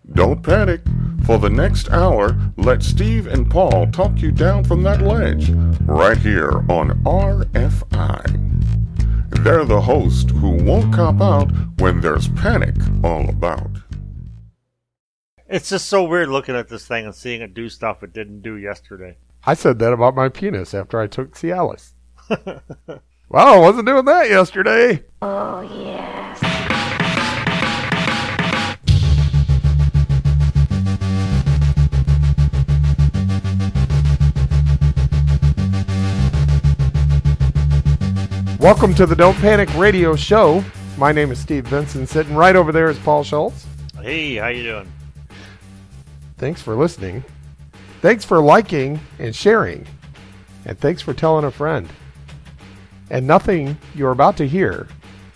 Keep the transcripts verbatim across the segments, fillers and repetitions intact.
Don't panic. For the next hour, let Steve and Paul talk you down from that ledge, right here on R F I. They're the host who won't cop out when there's panic all about. It's just so weird looking at this thing and seeing it do stuff it didn't do yesterday. I said that about my penis after I took Cialis. Well, I wasn't doing that yesterday. Oh, yes. Welcome to the Don't Panic Radio Show. My name is Steve Benson. Sitting right over there is Paul Schultz. Hey, how you doing? Thanks for listening. Thanks for liking and sharing. And thanks for telling a friend. And nothing you're about to hear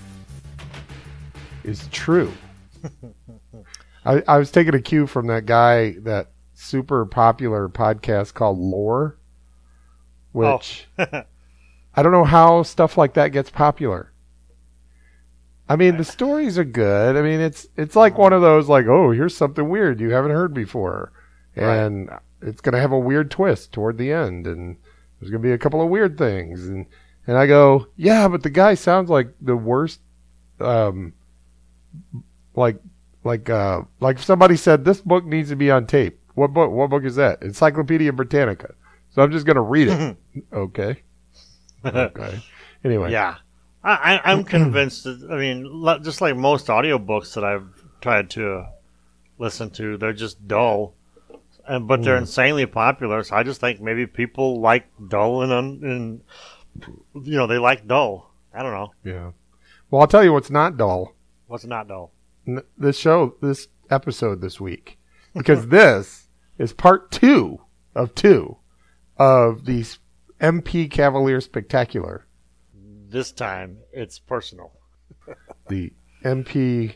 is true. I, I was taking a cue from that guy, that super popular podcast called Lore, which Oh. I don't know how stuff like that gets popular. I mean, the stories are good. I mean, it's it's like one of those, like, oh, here's something weird you haven't heard before. And right. It's going to have a weird twist toward the end. And there's going to be a couple of weird things. And, and I go, yeah, but the guy sounds like the worst, um, like, like, uh, like if somebody said, this book needs to be on tape. What book, what book is that? Encyclopedia Britannica. So I'm just going to read it. Okay. Okay. Anyway. Yeah. I, I, I'm convinced that, I mean, just like most audiobooks that I've tried to listen to, they're just dull. And, but they're mm. insanely popular, so I just think maybe people like dull and, and, you know, they like dull. I don't know. Yeah. Well, I'll tell you what's not dull. What's not dull? N- this show, this episode this week. Because this is part two of two of these M P Cavalier Spectacular. This time, it's personal. The M P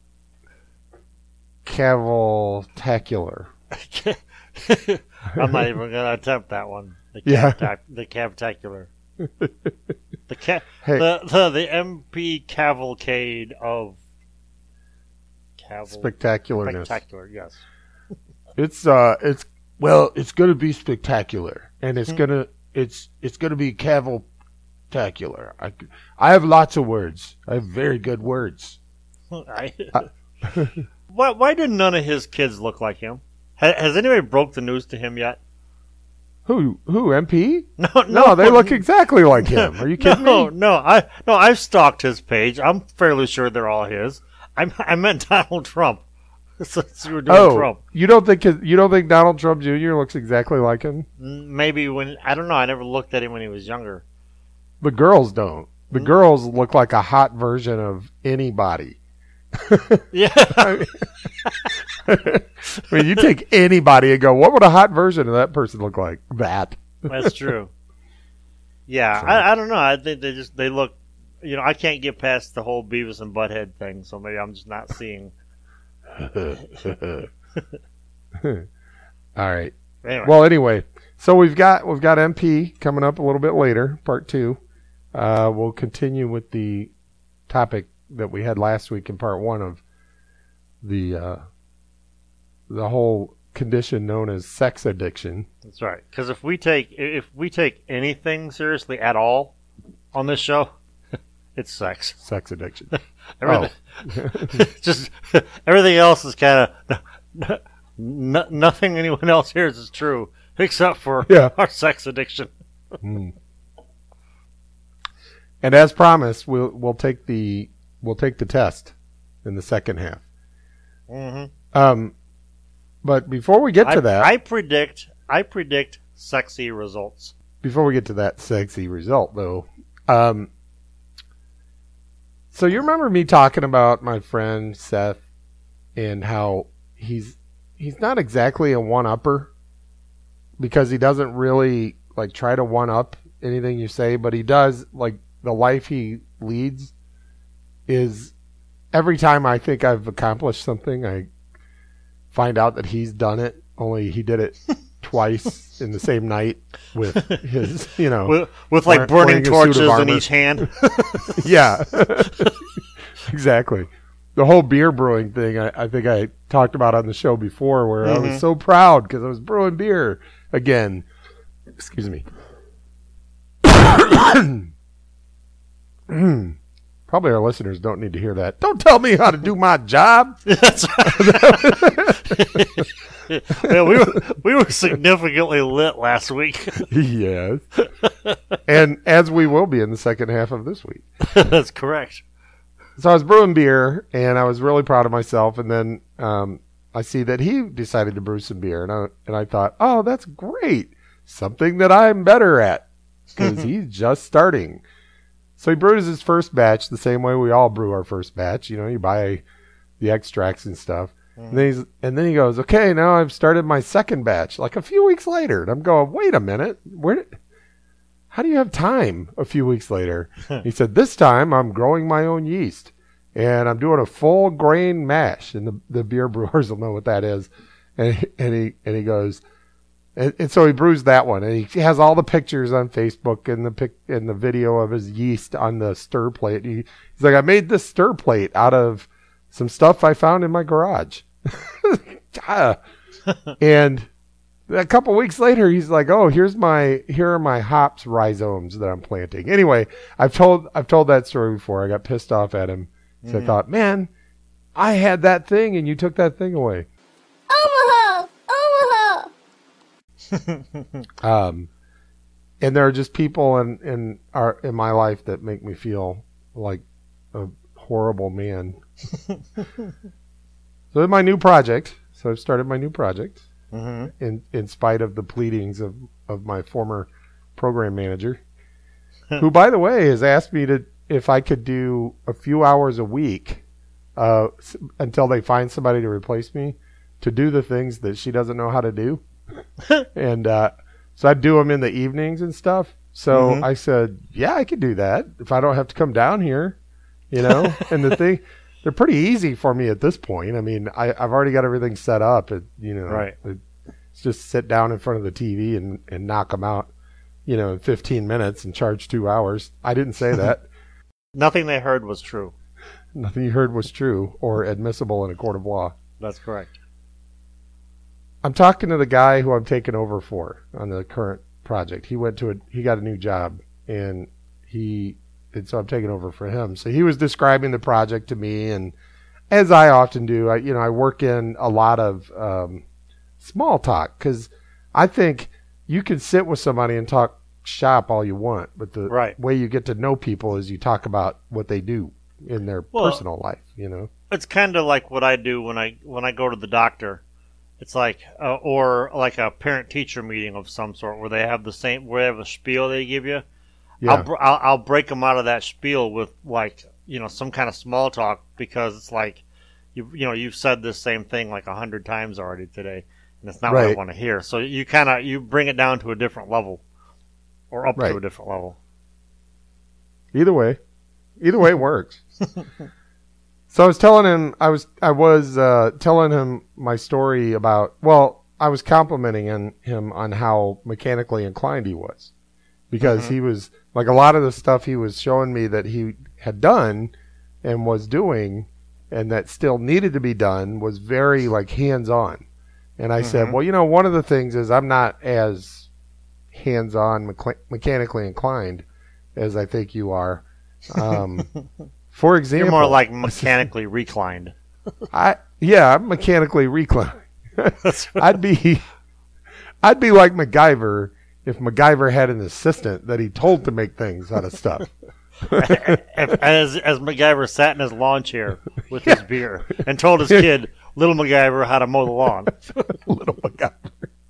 Cavaltacular. I'm not even going to attempt that one. The yeah. Cav- the Cavtacular. the, ca- hey. the, the the M P Cavalcade of Caval- Spectacularness. Spectacular, yes. It's uh, it's well, it's going to be spectacular, and it's gonna. It's it's going to be cavaltacular. I, I have lots of words. I have very good words. I, uh, why, why did none of his kids look like him? Ha, has anybody broke the news to him yet? Who? Who? M P? No, no, no they look exactly like him. Are you kidding no, me? No, I no, I've stalked his page. I'm fairly sure they're all his. I I meant Donald Trump. Since you were doing oh, Trump. you don't think his, you don't think Donald Trump Junior looks exactly like him? Maybe when I don't know. I never looked at him when he was younger. The girls don't. The mm-hmm. girls look like a hot version of anybody. Yeah. I, mean, I mean, you take anybody and go, what would a hot version of that person look like? That. That's true. Yeah, so. I, I don't know. I think they just they look. You know, I can't get past the whole Beavis and Butthead thing, so maybe I'm just not seeing. All right. Anyway. Well, anyway, so we've got we've got M P coming up a little bit later, part two. Uh, we'll continue with the topic that we had last week in part one of the uh, the whole condition known as sex addiction. That's right. Because if we take if we take anything seriously at all on this show, it's sex. Sex addiction. Everything, oh. just everything else is kind of n- n- nothing anyone else hears is true except for yeah. our sex addiction. mm. And as promised, we'll we'll take the we'll take the test in the second half. Mm-hmm. Um, but before we get I, to that, I predict I predict sexy results. Before we get to that sexy result, though. Um, So you remember me talking about my friend Seth and how he's he's not exactly a one-upper because he doesn't really like try to one-up anything you say, but he does, like, the life he leads is every time I think I've accomplished something, I find out that he's done it, only he did it twice in the same night with his, you know, with, with like burning torches in each hand. Yeah, exactly. the whole beer brewing thing, I, I think I talked about on the show before, where Mm-hmm. I was so proud because I was brewing beer again. Excuse me. Probably our listeners don't need to hear that. Don't tell me how to do my job. That's yeah, we were we were significantly lit last week. Yes. And as we will be in the second half of this week. That's correct. So I was brewing beer, and I was really proud of myself. And then um, I see that he decided to brew some beer, and I and I thought, oh, that's great, something that I'm better at, because he's just starting. So he brews his first batch the same way we all brew our first batch. You know, you buy the extracts and stuff. Mm. And then he's and then he goes, okay, now I've started my second batch, like a few weeks later. And I'm going, wait a minute, where? Did, how do you have time a few weeks later? He said, this time I'm growing my own yeast, and I'm doing a full grain mash. And the, the beer brewers will know what that is. And he, and he, and he goes, and, and so he brews that one. And he has all the pictures on Facebook and the pic, and the video of his yeast on the stir plate. He, he's like, I made this stir plate out of some stuff I found in my garage. And a couple weeks later, he's like, "Oh, here's my here are my hops rhizomes that I'm planting." Anyway, I've told I've told that story before. I got pissed off at him because mm. I thought, "Man, I had that thing and you took that thing away." Omaha, Omaha. um, and there are just people in in our in my life that make me feel like a horrible man. So in my new project, so I've started my new project. Mm-hmm. In in spite of the pleadings of, of my former program manager, who, by the way, has asked me to if I could do a few hours a week uh, until they find somebody to replace me to do the things that she doesn't know how to do. And uh, so I'd do them in the evenings and stuff. So mm-hmm. I said, yeah, I could do that if I don't have to come down here, you know. And the thing... They're pretty easy for me at this point. I mean, I, I've already got everything set up. It, you know, right. it, it's just sit down in front of the T V and, and knock them out, you know, in fifteen minutes and charge two hours. I didn't say that. Nothing they heard was true. Nothing you heard was true or admissible in a court of law. That's correct. I'm talking to the guy who I'm taking over for on the current project. He went to a, he got a new job, and he... And so I'm taking over for him. So he was describing the project to me, and as I often do, I, you know, I work in a lot of um, small talk, because I think you can sit with somebody and talk shop all you want, but the right. way you get to know people is you talk about what they do in their well, personal life. You know, it's kind of like what I do when I when I go to the doctor. It's like uh, or like a parent-teacher meeting of some sort where they have the same where they have a spiel they give you. Yeah. I'll, I'll I'll break them out of that spiel with, like, you know, some kind of small talk, because it's like, you you know, you've said this same thing like a hundred times already today, and it's not right. what I want to hear. So you kind of you bring it down to a different level, or up right. to a different level. Either way, either way works. So I was telling him I was I was uh, telling him my story about well I was complimenting on him on how mechanically inclined he was. Because mm-hmm. he was, like, a lot of the stuff he was showing me that he had done and was doing and that still needed to be done was very, like, hands-on. And I mm-hmm. said, well, you know, one of the things is I'm not as hands-on, mecha- mechanically inclined as I think you are. Um, for example... You're more like mechanically reclined. I Yeah, I'm mechanically reclined. I'd be, I'd be like MacGyver if MacGyver had an assistant that he told to make things out of stuff. as as MacGyver sat in his lawn chair with yeah. his beer and told his kid, little MacGyver, how to mow the lawn. Little MacGyver.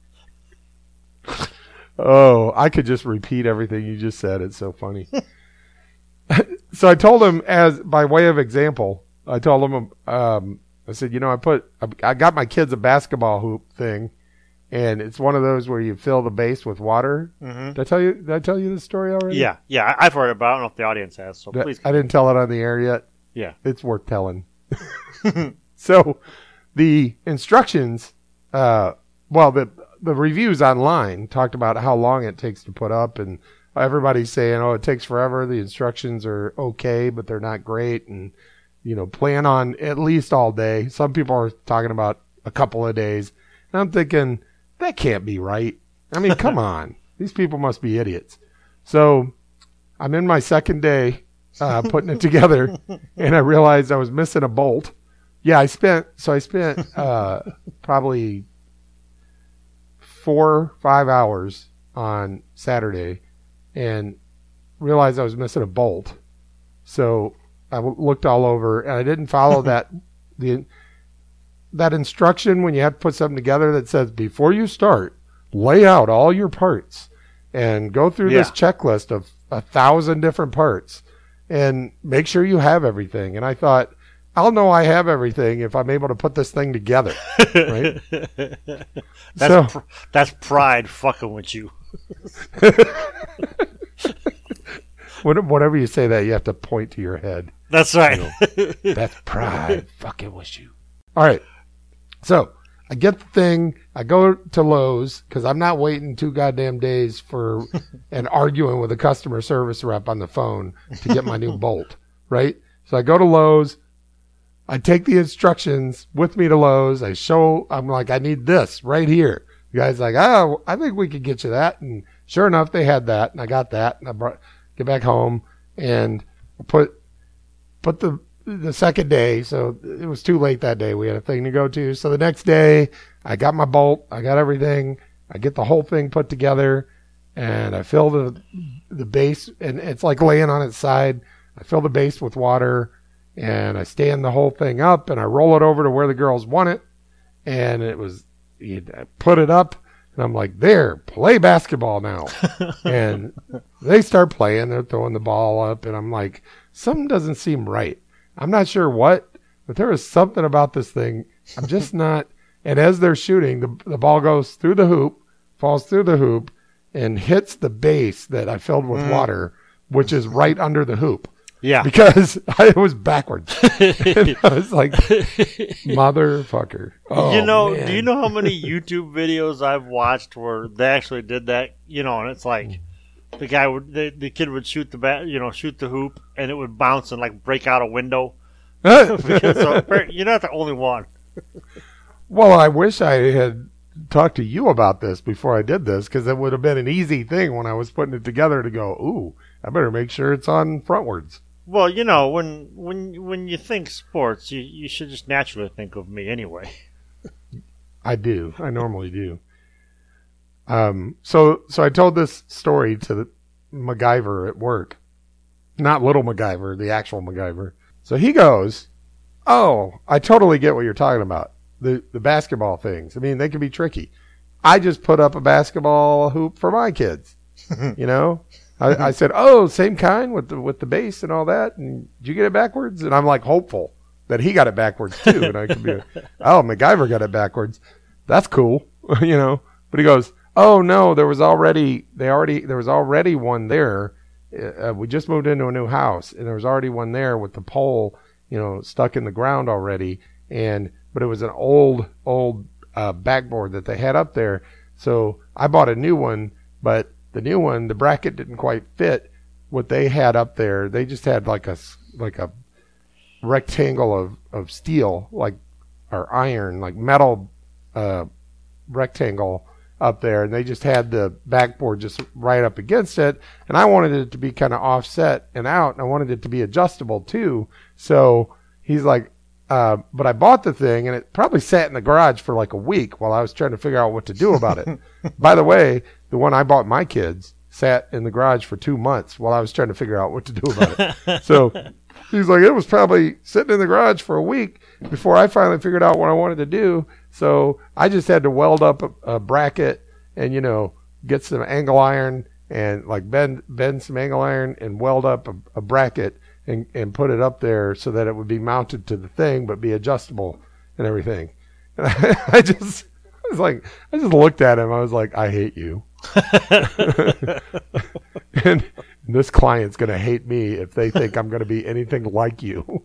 Oh, I could just repeat everything you just said. It's so funny. So I told him, as by way of example, I told him, um, I said, you know, I put, I got my kids a basketball hoop thing. And it's one of those where you fill the base with water. Mm-hmm. Did I tell you? Did I tell you this story already? Yeah, yeah, I've heard about it. I don't know if the audience has. So did, please. I didn't tell it on the air yet. Yeah, it's worth telling. So, the instructions, uh, well, the the reviews online talked about how long it takes to put up, and everybody's saying, "Oh, it takes forever." The instructions are okay, but they're not great, and you know, plan on at least all day. Some people are talking about a couple of days. And I'm thinking, that can't be right. I mean, come on. These people must be idiots. So I'm in my second day uh, putting it together, and I realized I was missing a bolt. Yeah, I spent, so I spent uh, probably four, five hours on Saturday and realized I was missing a bolt. So I looked all over, and I didn't follow that the that instruction when you have to put something together that says before you start, lay out all your parts and go through Yeah. this checklist of a thousand different parts and make sure you have everything. And I thought, I'll know I have everything if I'm able to put this thing together, right? That's So- pr- that's pride fucking with you. What- Whatever you say that, you have to point to your head. That's right. That's pride fucking with you. All right. So I get the thing. I go to Lowe's because I'm not waiting two goddamn days for and arguing with a customer service rep on the phone to get my new bolt. Right. So I go to Lowe's. I take the instructions with me to Lowe's. I show, I'm like, I need this right here. The guy's like, oh, I think we could get you that. And sure enough, they had that. And I got that. And I brought, get back home and put, put the, the second day. So it was too late that day. We had a thing to go to. So the next day I got my bolt. I got everything. I get the whole thing put together and I fill the, the base, and it's like laying on its side. I fill the base with water. And I stand the whole thing up and I roll it over to where the girls want it. And it was, you put it up and I'm like, there, play basketball now. And they start playing. They're throwing the ball up. And I'm like, something doesn't seem right. I'm not sure what, but there is something about this thing. I'm just not. And as they're shooting, the, the ball goes through the hoop, falls through the hoop, and hits the base that I filled with mm. water, which is right under the hoop. Yeah. Because I was backwards. And I was like, motherfucker. Oh, you know, man. do you know how many YouTube videos I've watched where they actually did that? You know, and it's like the guy would, the, the kid would shoot the bat, you know, shoot the hoop, and it would bounce and like break out a window. Because, so, you're not the only one. Well, I wish I had talked to you about this before I did this, because it would have been an easy thing when I was putting it together to go, ooh, I better make sure it's on frontwards. Well, you know, when when when you think sports, you, you should just naturally think of me anyway. I do. I normally do. Um. So so I told this story to the MacGyver at work. Not little MacGyver, the actual MacGyver. So he goes, oh, I totally get what you're talking about. The the basketball things. I mean, they can be tricky. I just put up a basketball hoop for my kids. You know? I, I said, oh, same kind with the with the base and all that. And did you get it backwards? And I'm like hopeful that he got it backwards too. And I could be, oh, MacGyver got it backwards. That's cool, you know. But he goes, oh no, there was already they already there was already one there. Uh, we just moved into a new house, and there was already one there with the pole, you know, stuck in the ground already. And but it was an old old uh, backboard that they had up there. So I bought a new one, but the new one, the bracket didn't quite fit what they had up there. They just had like a, like a rectangle of, of steel, like, or iron, like metal uh, rectangle up there. And they just had the backboard just right up against it. And I wanted it to be kind of offset and out. And I wanted it to be adjustable too. So he's like, uh, but I bought the thing and it probably sat in the garage for like a week while I was trying to figure out what to do about it. By the way, the one I bought my kids sat in the garage for two months while I was trying to figure out what to do about it. So he's like, it was probably sitting in the garage for a week before I finally figured out what I wanted to do. So I just had to weld up a, a bracket and, you know, get some angle iron and like bend, bend some angle iron and weld up a, a bracket and, and put it up there so that it would be mounted to the thing, but be adjustable and everything. And I, I just, I was like, I just looked at him. I was like, I hate you. And this client's going to hate me if they think I'm going to be anything like you.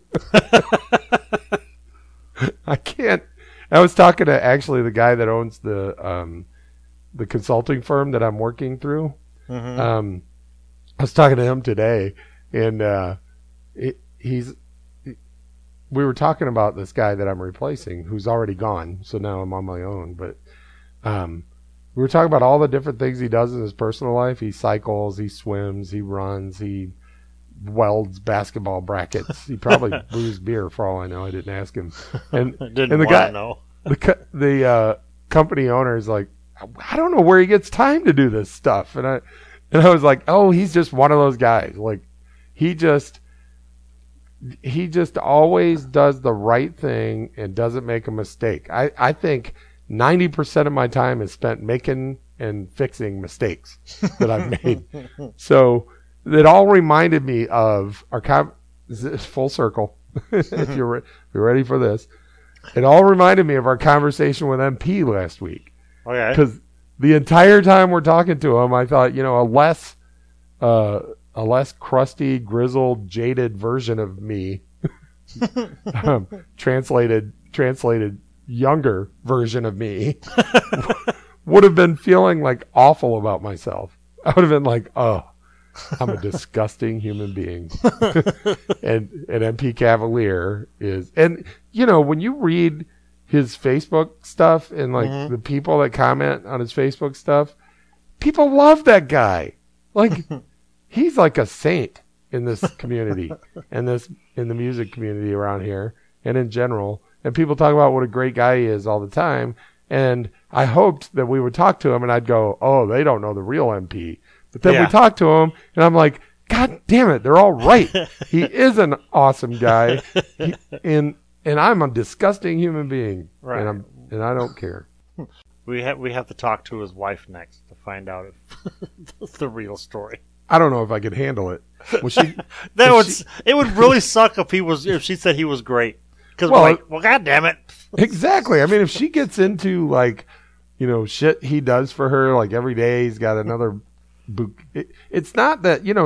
I can't. I was talking to actually the guy that owns the um, the consulting firm that I'm working through. Mm-hmm. Um, I was talking to him today, and uh, it, he's we were talking about this guy that I'm replacing, who's already gone. So now I'm on my own. But um, we were talking about all the different things he does in his personal life. He cycles, he swims, he runs, he welds basketball brackets. He probably brews beer for all I know. I didn't ask him. And, didn't and the want guy, to know. the co- the uh, company owner is like, I don't know where he gets time to do this stuff. And I and I was like, oh, he's just one of those guys. Like he just he just always does the right thing and doesn't make a mistake. I, I think ninety percent of my time is spent making and fixing mistakes that I've made. So it all reminded me of our com- full circle. if you're re- if you're ready for this, it all reminded me of our conversation with M P last week. Okay. Because the entire time we're talking to him, I thought, you know, a less uh, a less crusty, grizzled, jaded version of me, um, translated translated younger version of me, would have been feeling like awful about myself. I would have been like, oh. I'm a disgusting human being. and and M P Cavalier is, and you know, when you read his Facebook stuff and like mm-hmm. the people that comment on his Facebook stuff, people love that guy. Like he's like a saint in this community and this in the music community around here and in general. And people talk about what a great guy he is all the time. And I hoped that we would talk to him and I'd go, oh, they don't know the real M P. But then yeah. we talked to him, and I'm like, God damn it, they're all right. He is an awesome guy, he, and and I'm a disgusting human being, right. and I'm and I don't care. We have we have to talk to his wife next to find out if the real story. I don't know if I could handle it. Was she? that would she, it would really suck if he was if she said he was great because well, we're like, well, God damn it. Exactly. I mean, if she gets into like, you know, shit he does for her, like every day he's got another. It, it's not that, you know,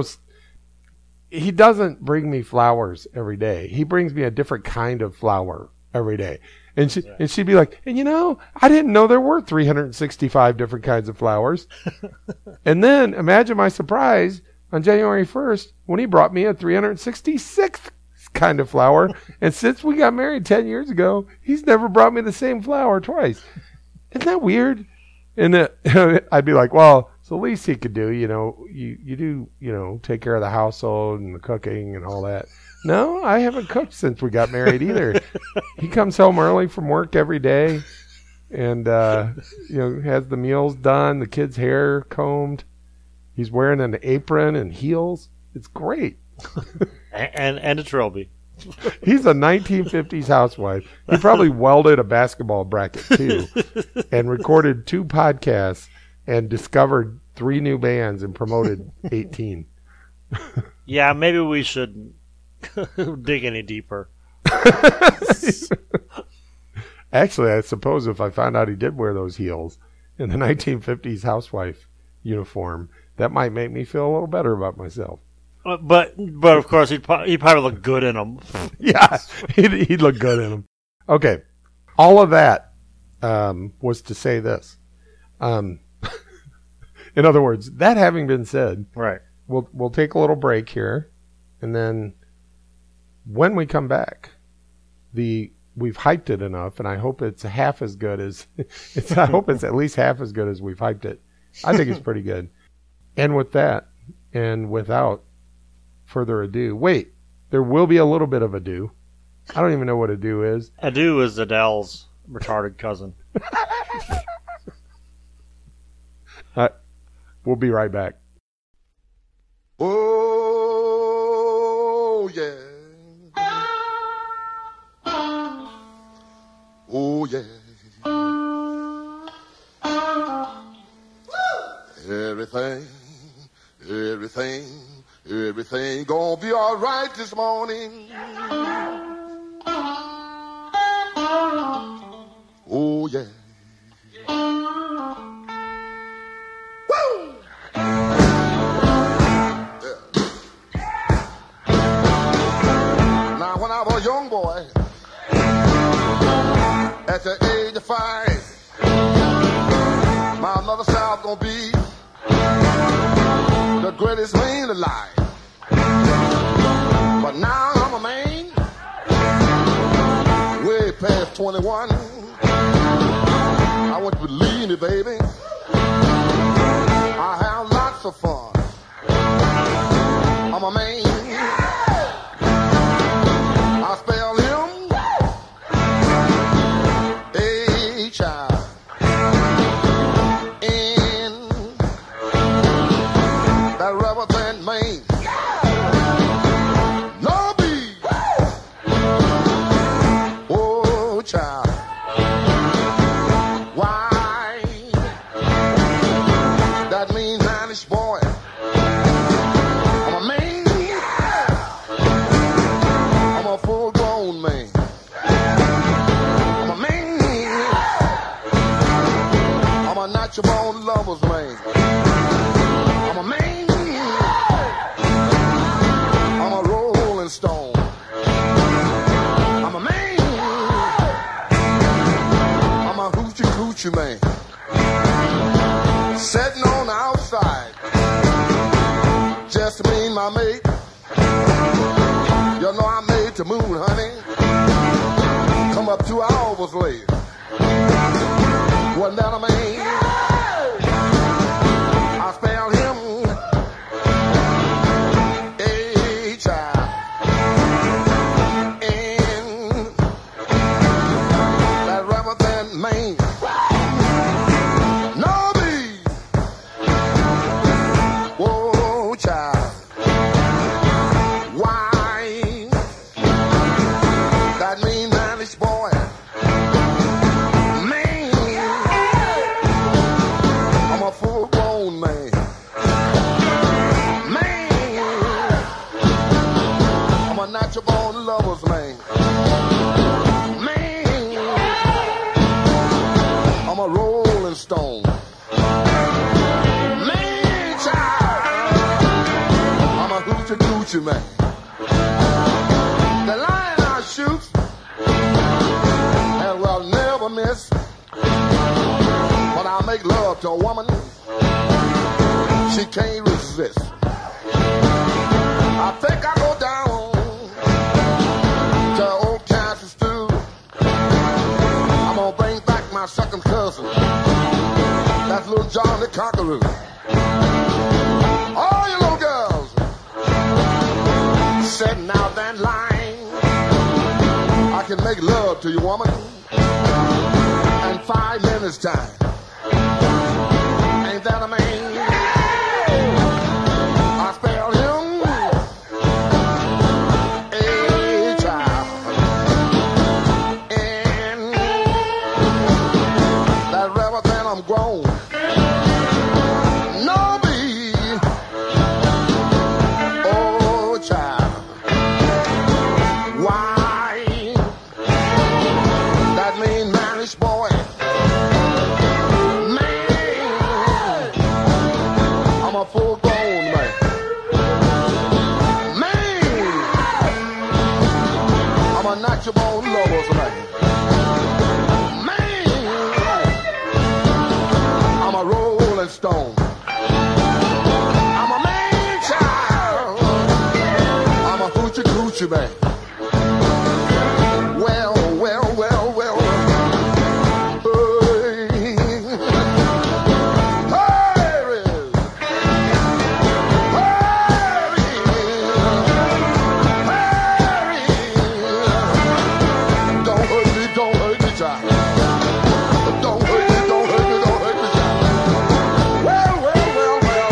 he doesn't bring me flowers every day. He brings me a different kind of flower every day. And she, yeah. and she'd be like, and you know, I didn't know there were three hundred sixty-five different kinds of flowers. And then imagine my surprise on January first when he brought me a three hundred sixty-sixth kind of flower. And since we got married ten years ago, he's never brought me the same flower twice. Isn't that weird? And uh, I'd be like, well, it's the least he could do, you know, you, you do, you know, take care of the household and the cooking and all that. No, I haven't cooked since we got married either. He comes home early from work every day and, uh, you know, has the meals done, the kid's hair combed. He's wearing an apron and heels. It's great. and, and, and a trilby. He's a nineteen fifties housewife. He probably welded a basketball bracket too and recorded two podcasts and discovered three new bands and promoted eighteen. Yeah, maybe we shouldn't dig any deeper. Actually, I suppose if I found out he did wear those heels in the nineteen fifties housewife uniform, that might make me feel a little better about myself. Uh, but, but of course, he'd, he'd probably look good in them. Yeah, he'd, he'd look good in them. Okay, all of that um, was to say this. Um, in other words, that having been said, right, we'll we'll take a little break here, and then when we come back, the we've hyped it enough, and I hope it's half as good as it's. I hope it's at least half as good as we've hyped it. I think it's pretty good. And with that, and without further ado, wait, there will be a little bit of ado. I don't even know what ado is. Ado is Adele's retarded cousin. uh, we'll be right back. Oh, yeah. Oh, yeah. Everything, everything, everything gonna be all right this morning. Oh, yeah. Woo! Now, when I was a young boy, at the age of five, my mother said I was gonna be the greatest man alive. But now I'm a man, me, baby. I have lots of fun. I'm a man. I spell him H I N. That rubber band man. No B. Oh, child. Why? That means mannish boy. I'm a man. I'm a full-grown man. I'm a man. I'm a natural-born lover's man. I'm a man. I'm a rolling stone. I'm a man. I'm a hoochie coochie man. Sitting on the outside. Just me and my mate. You know I made the moon, honey. Come up two hours late. Wasn't that a man? I spelled him H I N. That rubber band man. No B. Whoa, child. Why? That mean mannish boy. Man. I'm a full-grown man. Man. I'm a natural-born lover's man. Man. I'm a rolling stone. Man, child. I'm a hoochie coochie man. The lion I shoot and will never miss. When I make love to a woman, she can't resist. I think I go down to old Kansas stew. I'm gonna bring back my second cousin. That's little John the Conqueror. All you little girls sitting out that line. I can make love to you, woman, in five minutes time. Ain't that a man? I spell him H I N. That rubber band I'm grown. No B. Oh, child. Why? That mean mannish boy. Man. I'm a full-grown man. Man. I'm a natural lover's man. Man. I'm a rolling stone. I'm a man child. I'm a hoochie coochie man. Well, well, well, well. Hey. Hurry. Hurry. Hurry. Don't hurt me, don't hurt me, child. Don't hurt me, don't hurt me, don't hurt me, child. Well, well, well, well.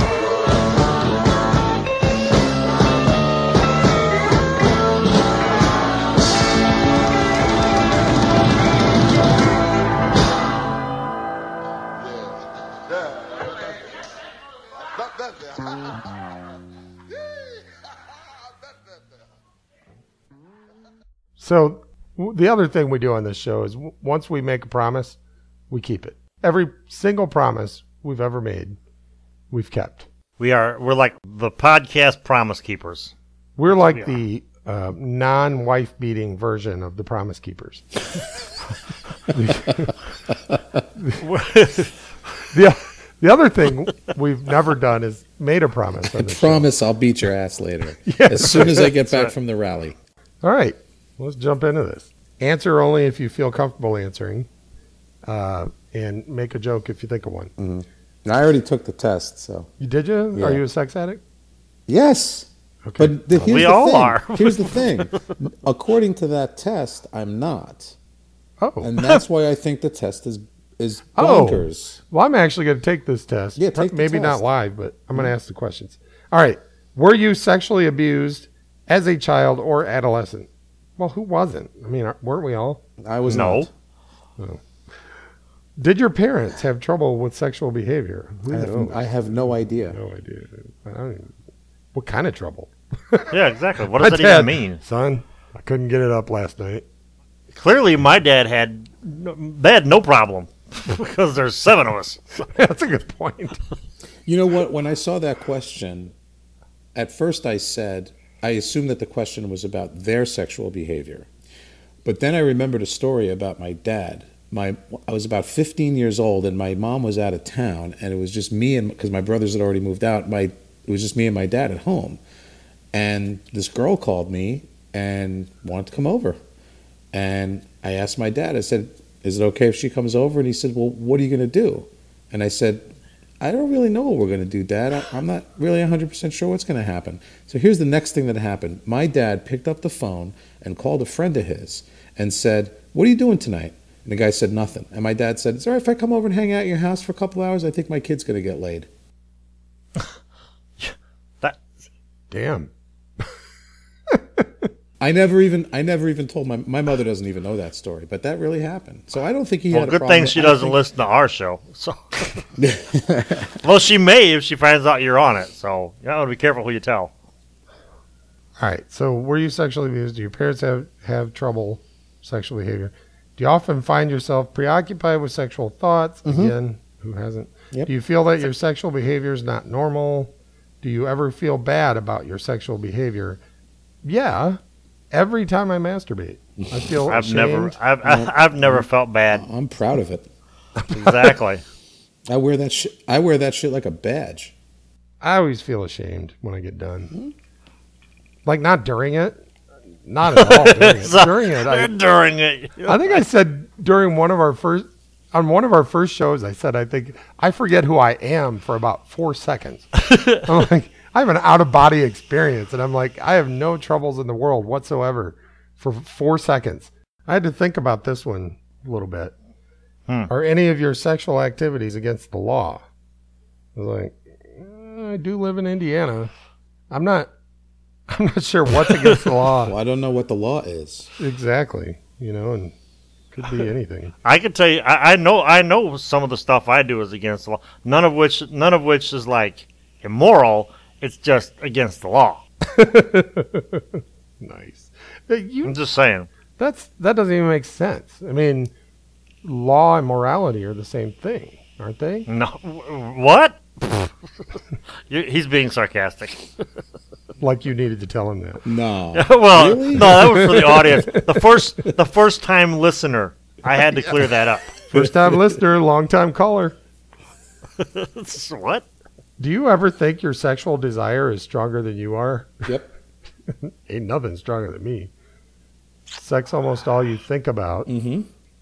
Yeah. That, that, that. That, that, that. So w- the other thing we do on this show is w- once we make a promise, we keep it. Every single promise we've ever made, we've kept. We are we're like the podcast promise keepers. We're like we are. the uh, non-wife beating version of the Promise Keepers. the the other thing we've never done is made a promise. I On the show. promise I'll beat your ass later. Yeah, as soon as I get back right. from the rally. All right, let's jump into this. Answer only if you feel comfortable answering. Uh, and make a joke if you think of one. Mm-hmm. And I already took the test, so. You did you? Yeah. Are you a sex addict? Yes. Okay. But the, here's We the all thing. are. Here's the thing. According to that test, I'm not. Oh. And that's why I think the test is is Oh. bonkers. Well, I'm actually going to take this test. Yeah, take the Maybe not test. live, but I'm going to ask the questions. All right. Were you sexually abused as a child or adolescent? Well, who wasn't? I mean, weren't we all? I was No. not. Did your parents have trouble with sexual behavior? Who I have, knows? I have no idea. no idea. I don't even, what kind of trouble? Yeah, exactly. What My does that dad- even mean? Son, I couldn't get it up last night. Clearly, my dad had they had no problem because there's seven of us. That's a good point. You know what? When I saw that question, at first I said, I assumed that the question was about their sexual behavior. But then I remembered a story about my dad. My, I was about fifteen years old, and my mom was out of town, and it was just me and, because my brothers had already moved out, my, it was just me and my dad at home. And this girl called me and wanted to come over. And I asked my dad, I said, is it okay if she comes over? And he said, well, what are you going to do? And I said, I don't really know what we're going to do, Dad. I, I'm not really one hundred percent sure what's going to happen. So here's the next thing that happened. My dad picked up the phone and called a friend of his and said, what are you doing tonight? And the guy said nothing. And my dad said, is it all right if I come over and hang out at your house for a couple hours? I think my kid's going to get laid. That Damn. I never even I never even told my my mother doesn't even know that story, but that really happened. So I don't think he well, had a good problem. thing she I don't doesn't think- listen to our show. So, well, she may if she finds out you're on it. So, you gotta be careful who you tell. All right. So, were you sexually abused? Do your parents have, have trouble sexual behavior? Do you often find yourself preoccupied with sexual thoughts? Again, who hasn't? Yep. Do you feel that your sexual behavior is not normal? Do you ever feel bad about your sexual behavior? Yeah. Every time I masturbate, I feel I've ashamed. never, I've, I, I've never felt bad. I'm proud of it. Exactly. I wear that shit. I wear that shit like a badge. I always feel ashamed when I get done. Like not during it, not at all during it. So, During it, I, during it. I think I said during one of our first on one of our first shows, I said I think I forget who I am for about four seconds. I'm like, I have an out of body experience, and I'm like, I have no troubles in the world whatsoever for four seconds. I had to think about this one a little bit. Hmm. Are any of your sexual activities against the law? I was like, "Eh, I do live in Indiana. I'm not. I'm not sure what's against the law Well, I don't know what the law is. exactly. You know, and could be anything. I can tell you, I, I know, I know some of the stuff I do is against the law. None of which, none of which is like immoral. It's just against the law. Nice. Uh, You I'm just saying. That's that doesn't even make sense. I mean, law and morality are the same thing, aren't they? No, what? You- He's being sarcastic. Like you needed to tell him that. No. well, Really? no, that was for the audience. The first, the first time listener. I had to clear that up. First time listener, long time caller. What? Do you ever think your sexual desire is stronger than you are? Yep. Ain't nothing stronger than me. Sex almost all you think about. Mm-hmm.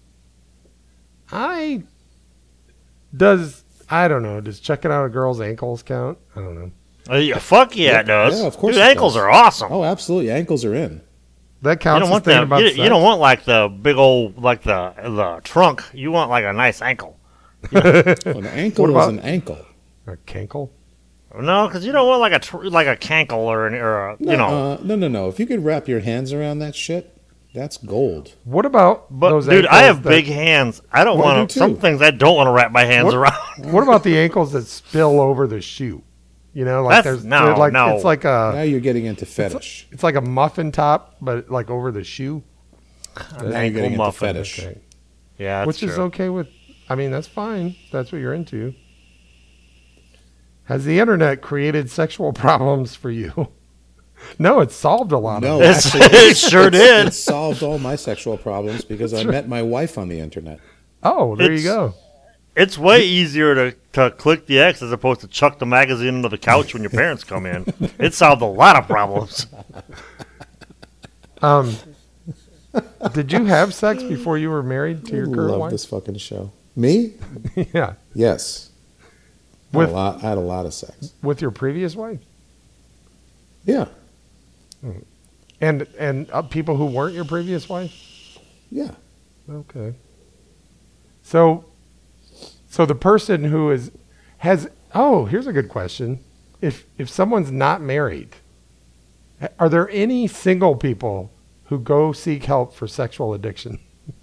I does I don't know. Does checking out a girl's ankles count? I don't know. Uh, yeah, fuck yeah, it does. Yeah, of course Dude, it ankles does. are awesome. Oh, absolutely. Ankles are in. That You counts don't as want thinking them. about You, sex. you don't want like the big old like the the trunk. You want like a nice ankle. Well, an ankle What is about- an ankle. a cankle. No, because you don't want like a tr- like a cankle or an or a, No, you know. uh, no, no, no. If you could wrap your hands around that shit, that's gold. What about but those dude, I ankles have that- big hands. I don't Well, I want do to. Some too. things I don't want to wrap my hands What- around. What about the ankles that spill over the shoe? You know, like That's- there's no, they're like no. it's like now a you're getting into fetish. it's like a muffin top, but like over the shoe. Now you're ankle getting into muffin. fetish. Okay. Yeah, that's Which true. is okay with. I mean, that's fine. If that's what you're into. Has the internet created sexual problems for you? No, it's solved a lot No, of them. It's- actually, it sure did. It solved all my sexual problems because I met my wife on the internet. Oh, there you It's- go. It's way easier to, to click the X as opposed to chuck the magazine into the couch when your parents come in. It solved a lot of problems. Um, did you have sex before you were married to I your current love wife? this fucking show. Me? Yeah. Yes. I With- had, a lot, I had a lot of sex. With your previous wife? Yeah. And and uh, people who weren't your previous wife? Yeah. Okay. So so the person who is has oh, here's a good question. If if someone's not married, are there any single people who go seek help for sexual addiction?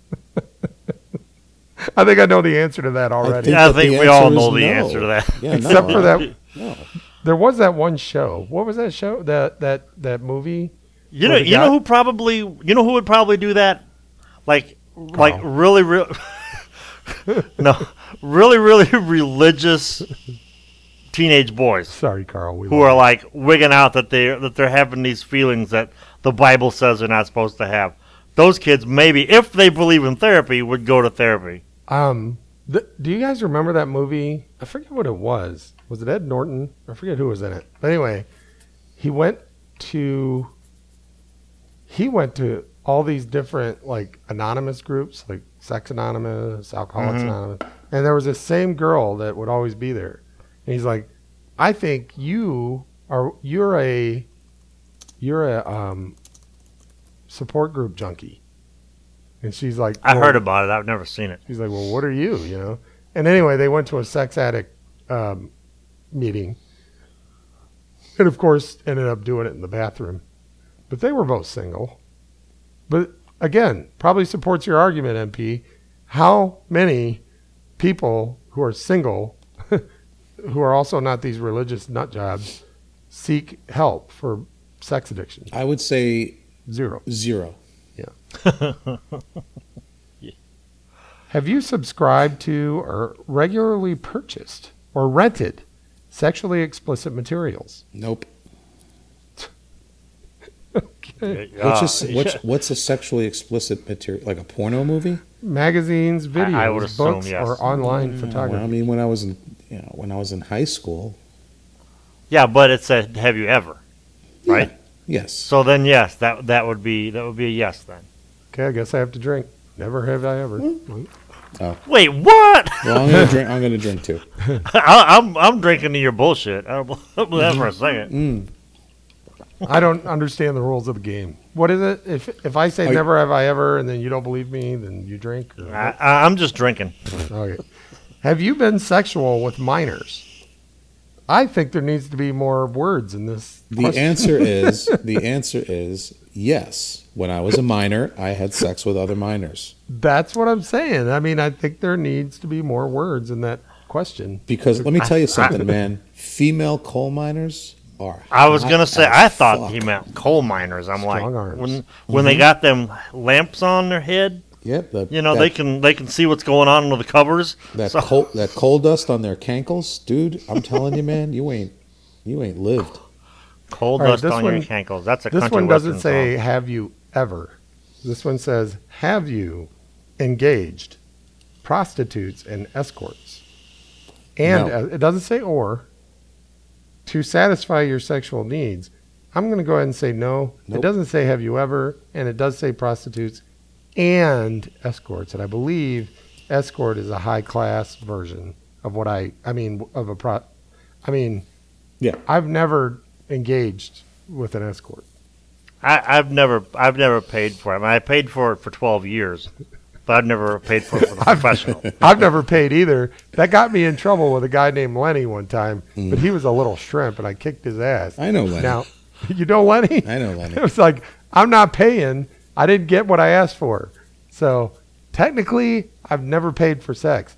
I think I know the answer to that already. think Yeah, I that think the we all answer know is the no. answer to that. Yeah, Except no. for that No. there was that one show. What was that show? That that that movie? You know, Well, the you guy- know who probably, you know who would probably do that, like, like really, real, no, really, really religious teenage boys Sorry, Carl. We who love are you. like wigging out that they that they're having these feelings that the Bible says they're not supposed to have. Those kids, maybe if they believe in therapy, would go to therapy. Um, th- do you guys remember that movie? I forget what it was. Was it Ed Norton? I forget who was in it. But anyway, he went to he went to all these different like anonymous groups, like Sex Anonymous, Alcoholics Mhm. Anonymous, and there was this same girl that would always be there. And he's like, "I think you are you're a you're a um, support group junkie." And she's like, I "Well, heard about it. I've never seen it. He's like, well, what are you, you know? And anyway, they went to a sex addict um, meeting. And of course, ended up doing it in the bathroom. But they were both single. But again, probably supports your argument, M P. How many people who are single, who are also not these religious nut jobs, seek help for sex addiction? I would say Zero. zero. Have you subscribed to or regularly purchased or rented sexually explicit materials? Nope. Uh, What's a, what's, what's a sexually explicit material? Like a porno movie? Magazines, videos, I would assume, books, yes. or online Well, photography? I mean, when I was in, you know, when I was in high school, yeah, but it said, "Have you ever?" Right. yeah, yes. So then, yes, that that would be that would be a yes then. Okay, I guess I have to drink. Never have I ever. Wait, what? Well, I'm gonna drink. I'm gonna drink too. I, I'm I'm drinking to your bullshit. I don't believe that for a second. Mm. I don't understand the rules of the game. What is it? If if I say Are you- never have I ever, and then you don't believe me, then you drink. Or I, I- I'm just drinking. Okay. Have you been sexual with minors? I think there needs to be more words in this. The question. answer is the answer is yes. When I was a minor, I had sex with other minors That's what I'm saying. I mean, I think there needs to be more words in that question. because let me tell you something, man. Female coal miners are. I was hot gonna say as I thought fuck. he meant coal miners. I'm like Strong arms. when when they got them lamps on their head, Yep. The, you know, that, they can they can see what's going on under the covers. that So- coal that coal dust on their cankles, dude. I'm telling you, man. You ain't you ain't lived. Coal All right, dust this on one- your ankles. That's a This country one doesn't western say song. have you ever. This one says have you engaged prostitutes and escorts. And No. uh, it doesn't say or to satisfy your sexual needs. I'm going to go ahead and say no. It Nope. doesn't say have you ever, and it does say prostitutes and escorts. And I believe escort is a high class version of what I I mean of a pro. I mean, Yeah. I've never engaged with an escort. I, I've never I've never paid for it. I mean, I paid for it for twelve years, but I've never paid for it for the professional. I've never paid either. That got me in trouble with a guy named Lenny one time, but he was a little shrimp, and I kicked his ass. I know Lenny. Now, you know Lenny? I know Lenny. It was like, I'm not paying. I didn't get what I asked for. So technically, I've never paid for sex.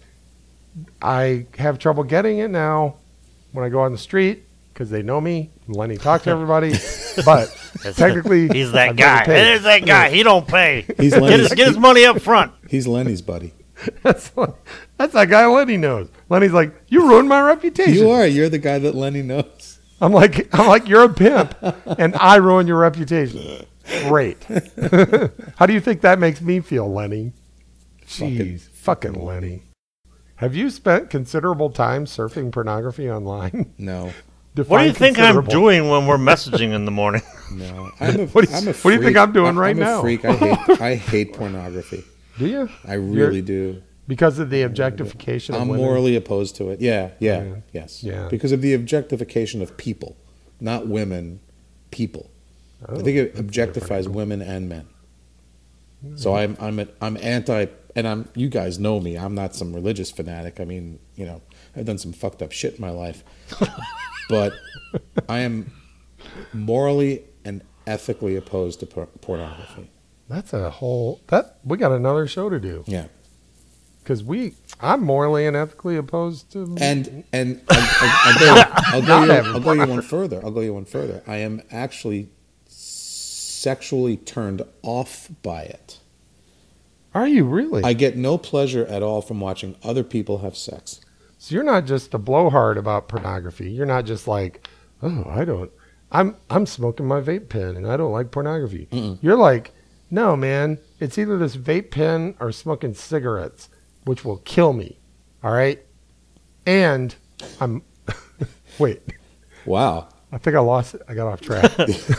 I have trouble getting it now when I go on the street because they know me. Lenny talks to everybody. But technically, He's that I've never guy. paid. There's that guy. He don't pay. He's Get Lenny's. his, get his money up front. He's Lenny's buddy. That's, that's that guy Lenny knows. Lenny's like, you ruined my reputation. You are. You're the guy that Lenny knows. I'm like, I'm like, you're a pimp, and I ruin your reputation. Great. How do you think that makes me feel, Lenny? Jeez, fucking Lenny. Have you spent considerable time surfing pornography online? No. What do Define you think I'm considerable. doing when we're messaging in the morning? No. I'm a, What do you- I'm a what do you think freak. I'm doing I- right I'm now? a freak. I hate, I hate pornography. Do you? I really do. Because of the objectification of I'm women. morally opposed to it. Yeah, yeah, Yeah. yes. Yeah. Because of the objectification of people, not women, people. Oh, I think it that's objectifies different. women and men. So I'm I'm a, I'm anti, and I'm you guys know me. I'm not some religious fanatic. I mean, you know, I've done some fucked up shit in my life, but I am morally and ethically opposed to por- pornography. That's a whole that we got another show to do Yeah, because we I'm morally and ethically opposed to and and I, I, I'll go, I'll go, Not you, every I'll go you one further. I'll go you one further. I am actually sexually turned off by it. Are you really? I get no pleasure at all from watching other people have sex. So you're not just a blowhard about pornography. You're not just like, oh, I don't. I'm I'm smoking my vape pen and I don't like pornography. Mm-mm. You're like, no, man. It's either this vape pen or smoking cigarettes, which will kill me. All right. And I'm. Wait. Wow. I think I lost it. I got off track.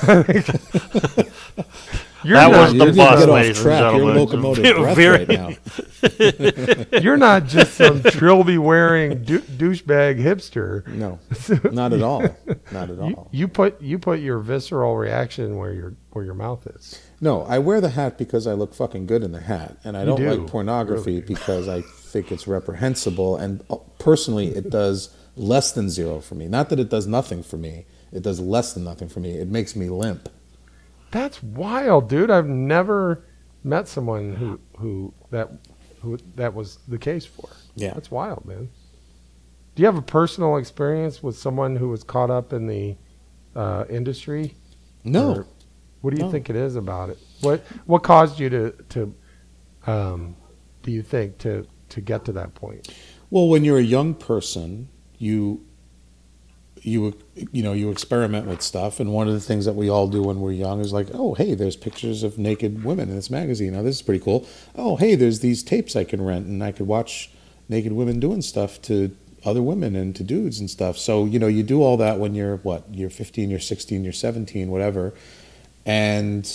You're That not, was the you didn't bus, get off ladies and track. You're gentlemen. locomotive breath Very- right now. you're not just some trilby wearing dou- douchebag hipster. No, not at all. Not at all. You, you put you put your visceral reaction where your where your mouth is. No, I wear the hat because I look fucking good in the hat, and I You don't do, like pornography really. because I think it's reprehensible. And uh, personally, it does less than zero for me. Not that it does nothing for me. It does less than nothing for me. It makes me limp. That's wild, dude. I've never met someone who who that who that was the case for. Yeah. That's wild, man. Do you have a personal experience with someone who was caught up in the uh, industry? No. Or what do you No. think it is about it? What what caused you to to um, do you think to to get to that point? Well, when you're a young person, you you you know you experiment with stuff, and one of the things that we all do when we're young is like, oh, hey, there's pictures of naked women in this magazine. Now this is pretty cool. Oh, hey, there's these tapes I can rent, and I could watch naked women doing stuff to other women and to dudes and stuff. So you know you do all that when you're what you're fifteen, you're sixteen, you're seventeen, whatever, and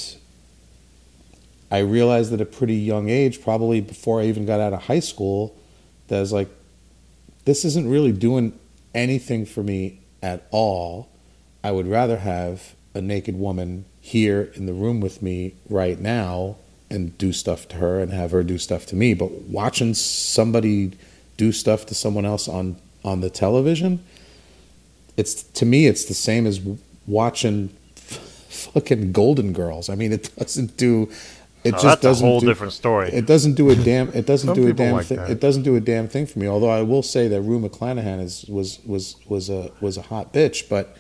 I realized at a pretty young age, probably before I even got out of high school, that I was like, this isn't really doing anything for me at all. I would rather have a naked woman here in the room with me right now and do stuff to her and have her do stuff to me. But watching somebody do stuff to someone else on, on the television, it's to me, it's the same as watching fucking Golden Girls. I mean, it doesn't do... It Oh, just that's a doesn't whole do, different story. It doesn't do a damn. It doesn't Some do a people damn like thing. that. It doesn't do a damn thing for me. Although I will say that Rue McClanahan is was was was a was a hot bitch, but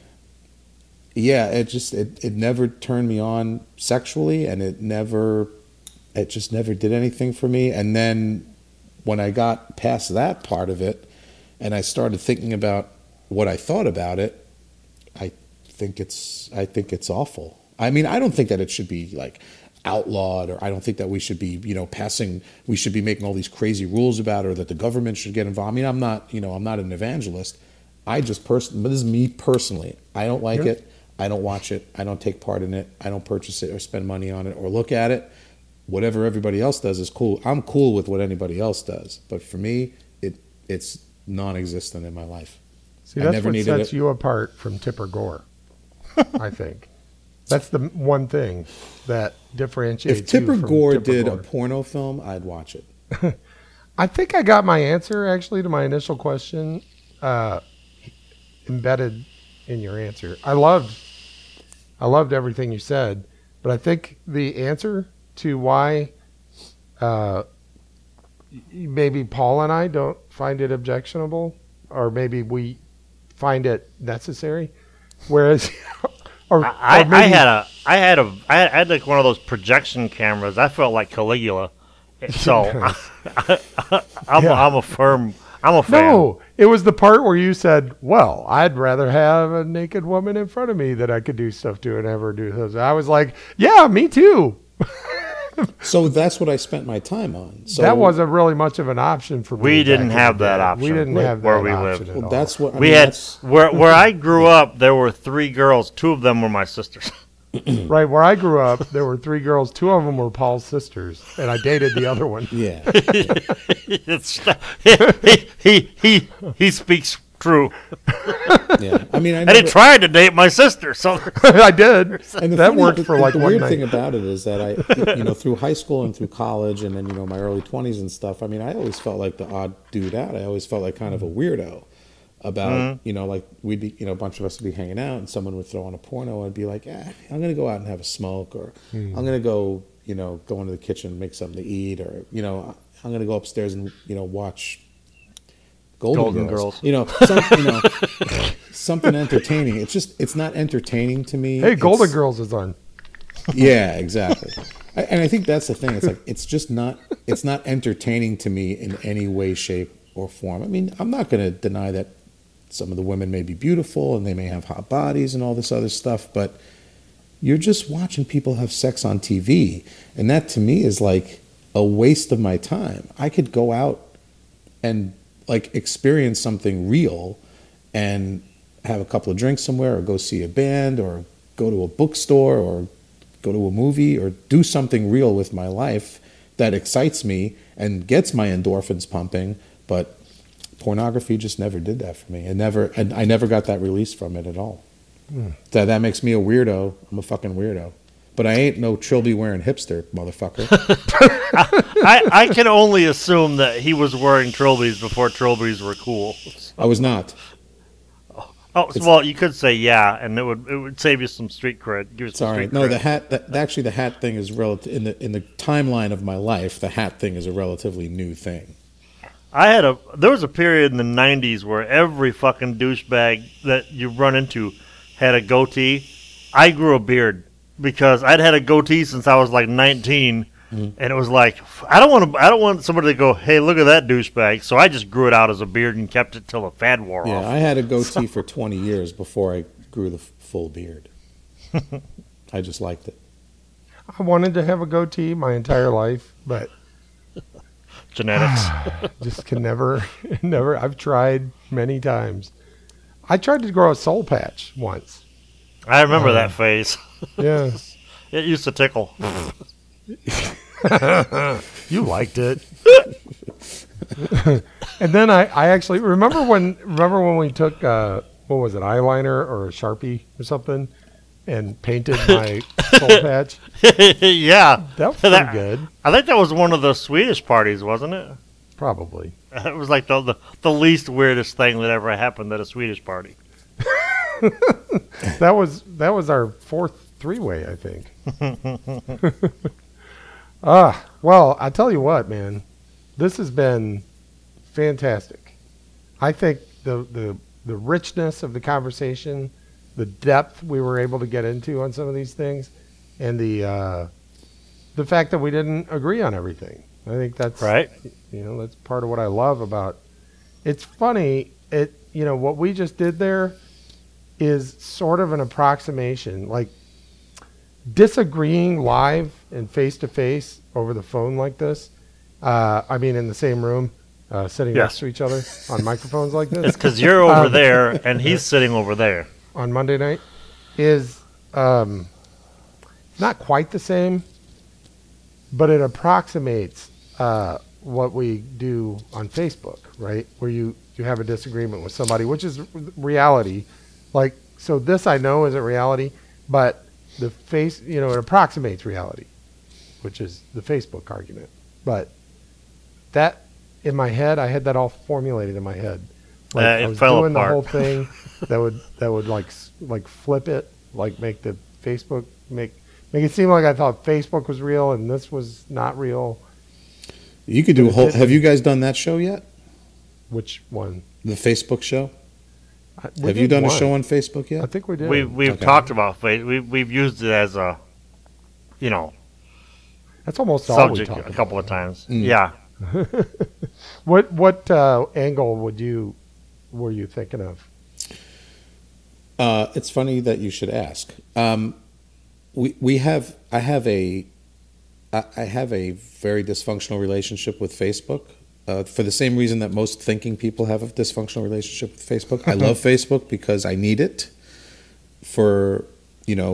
yeah, it just it, it never turned me on sexually, and it never it just never did anything for me. And then when I got past that part of it, and I started thinking about what I thought about it, I think it's I think it's awful. I mean, I don't think that it should be like outlawed, or I don't think that we should be, you know, passing, we should be making all these crazy rules about it, or that the government should get involved. I mean, I'm not, you know, I'm not an evangelist. I just personally, but this is me personally. I don't like Yeah. it. I don't watch it. I don't take part in it. I don't purchase it or spend money on it or look at it. Whatever everybody else does is cool. I'm cool with what anybody else does. But for me, it it's non-existent in my life. See, I that's never what needed sets it. you apart from Tipper Gore. I think that's the one thing that differentiates. If Tipper you from Gore Tipper did Gore. a porno film, I'd watch it. I think I got my answer actually to my initial question uh, embedded in your answer. I loved, I loved everything you said, but I think the answer to why uh, y- maybe Paul and I don't find it objectionable, or maybe we find it necessary, whereas. Or, I, or maybe, I had a, I had a, I had, I had like one of those projection cameras. I felt like Caligula, so I, am Yeah. I'm a firm, I'm a fan. No, it was the part where you said, "Well, I'd rather have a naked woman in front of me that I could do stuff to and ever do those." I was like, "Yeah, me too." So that's what I spent my time on. So that wasn't really much of an option for me. We back didn't in the have that day. option We didn't Right. have that where we option lived. at Well, all. that's what I we mean, had that's- where where I grew up. There were three girls. Two of them were my sisters. right where I grew up, there were three girls. Two of them were Paul's sisters, and I dated the other one. Yeah. It's, he, he he he speaks true. Yeah. I mean, I And he never, tried to date my sister. So I did. and the That funny- worked the- for like the one weird night. thing about it is that I, you know, through high school and through college and then, you know, my early twenties and stuff, I mean, I always felt like the odd dude out. I always felt like kind of a weirdo about, Mm-hmm. you know, like we'd be, you know, a bunch of us would be hanging out and someone would throw on a porno. I'd be like, eh, I'm going to go out and have a smoke, or Hmm. I'm going to go, you know, go into the kitchen and make something to eat, or, you know, I'm going to go upstairs and, you know, watch Golden, Golden Girls. Girls. You know, some, you know, something entertaining. It's just, it's not entertaining to me. Hey, Golden It's- Girls is on. Yeah, exactly. I, and I think that's the thing. It's like it's just not it's not entertaining to me in any way, shape, or form. I mean, I'm not going to deny that some of the women may be beautiful and they may have hot bodies and all this other stuff, but you're just watching people have sex on T V, and that to me is like a waste of my time. I could go out and like experience something real and have a couple of drinks somewhere, or go see a band, or go to a bookstore, or go to a movie, or do something real with my life that excites me and gets my endorphins pumping. But pornography just never did that for me. It never, and I never got that release from it at all. Hmm. That that makes me a weirdo. I'm a fucking weirdo. But I ain't no trilby wearing hipster, motherfucker. I, I can only assume that he was wearing trilbies before trilbies were cool. I was not. Oh, well, you could say yeah, and it would it would save you some street cred. Give you some Sorry. street No, cred. the hat. The, actually, the hat thing is relative in the in the timeline of my life. The hat thing is a relatively new thing. I had a there was a period in the nineties where every fucking douchebag that you run into had a goatee. I grew a beard because I'd had a goatee since I was like nineteen, Mm-hmm. and it was like I don't want to I don't want somebody to go, hey, look at that douchebag. So I just grew it out as a beard and kept it till the fad wore Yeah, off. I had a goatee for twenty years before I grew the f- full beard. I just liked it. I wanted to have a goatee my entire life, but Genetics. just can never, never. I've tried many times. I tried to grow a soul patch once. I remember Uh, that phase. Yeah. It used to tickle. You liked it. And then I, I actually remember when remember when we took uh, what was it, eyeliner or a Sharpie or something, and painted my soul patch. Yeah. That was pretty That- good. I think that was one of the Swedish parties, wasn't it? Probably. It was like the, the the least weirdest thing that ever happened at a Swedish party. That was that was our fourth three way, I think. Ah, well, I tell you what, man, this has been fantastic. I think the the the richness of the conversation, the depth we were able to get into on some of these things, and the uh, the fact that we didn't agree on everything. I think that's Right. You know, that's part of what I love about. It's funny. It you know what we just did there is sort of an approximation, like disagreeing live and face to face over the phone like this. Uh, I mean, in the same room, uh, sitting Yeah. next to each other on microphones like It's this because you're over Um, there and he's sitting over there. on Monday night is um, not quite the same, but it approximates uh, what we do on Facebook, right? Where you, you have a disagreement with somebody, which is reality. Like, so this I know isn't reality, but the face, you know, it approximates reality, which is the Facebook argument. But that, in my head, I had that all formulated in my head. Like, Uh, I it was fell doing apart. the whole thing that would that would like s- like flip it, like make the Facebook make make it seem like I thought Facebook was real and this was not real. You could do a But it whole. didn't. Have you guys done that show yet? Which one? The Facebook show. I- we Have you did done a one. show on Facebook I yet? think we did. We we've Okay. talked about face. We we've used it as a, you know, That's almost all we subject talked a about. couple of times. Mm. Yeah. What what uh, angle would you were you thinking of? Uh, it's funny that you should ask. Um, we we have I have a I I have a very dysfunctional relationship with Facebook. Uh, for the same reason that most thinking people have a dysfunctional relationship with Facebook. I love Facebook because I need it for, you know,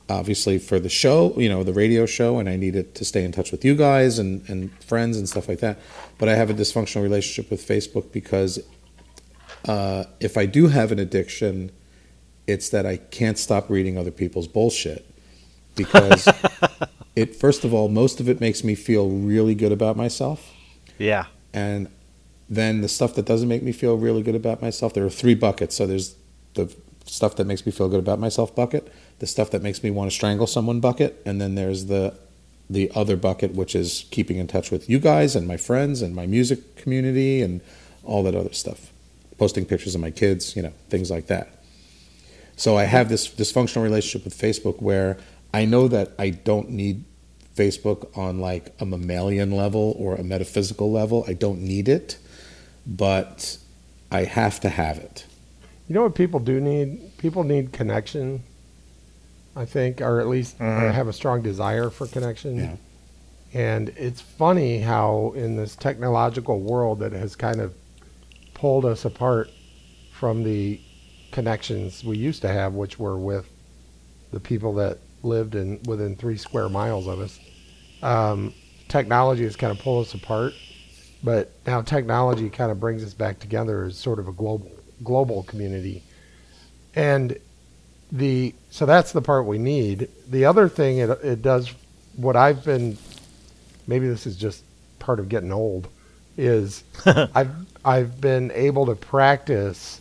obviously for the show, you know, the radio show, and I need it to stay in touch with you guys and, and friends and stuff like that. But I have a dysfunctional relationship with Facebook because uh, if I do have an addiction, it's that I can't stop reading other people's bullshit. Because it, first of all, most of it makes me feel really good about myself. Yeah. And then the stuff that doesn't make me feel really good about myself, there are three buckets. So there's the stuff that makes me feel good about myself bucket, the stuff that makes me want to strangle someone bucket, and then there's the the other bucket, which is keeping in touch with you guys and my friends and my music community and all that other stuff. Posting pictures of my kids, you know, things like that. So I have this dysfunctional relationship with Facebook where I know that I don't need Facebook on like a mammalian level or a metaphysical level. I don't need it, but I have to have it. You know what people do need? People need connection, I think, or at least Mm-hmm. uh, have a strong desire for connection. Yeah. And it's funny how in this technological world that has kind of pulled us apart from the connections we used to have, which were with the people that lived in within three square miles of us. Um, technology has kind of pulled us apart, but now technology kind of brings us back together as sort of a global global community. And the so that's the part we need. The other thing it it does, what I've been, maybe this is just part of getting old, is I've I've been able to practice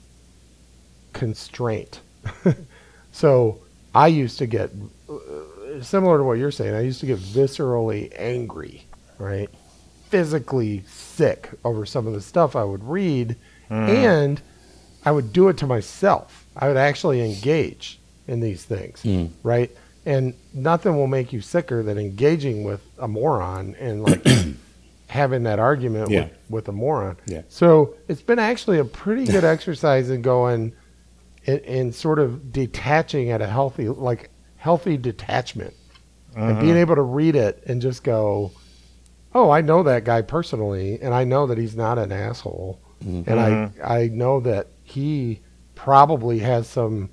constraint. So I used to get, uh, similar to what you're saying, I used to get viscerally angry, right? Physically sick over some of the stuff I would read, Mm. and I would do it to myself. I would actually engage in these things, Mm. right? And nothing will make you sicker than engaging with a moron and like having that argument Yeah. with, with a moron. Yeah. So it's been actually a pretty good exercise in going in, in sort of detaching at a healthy, like healthy detachment, and being able to read it and just go, oh, I know that guy personally, and I know that he's not an asshole, and I I know that he probably has some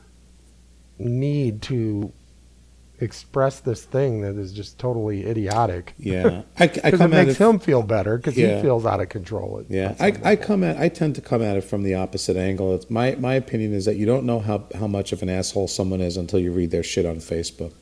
need to express this thing that is just totally idiotic. Yeah. I, I Because it come at makes it, him feel better because Yeah. he feels out of control. yeah. I, I come at, I tend to come at it from the opposite angle. It's my, my opinion is that you don't know how, how much of an asshole someone is until you read their shit on Facebook.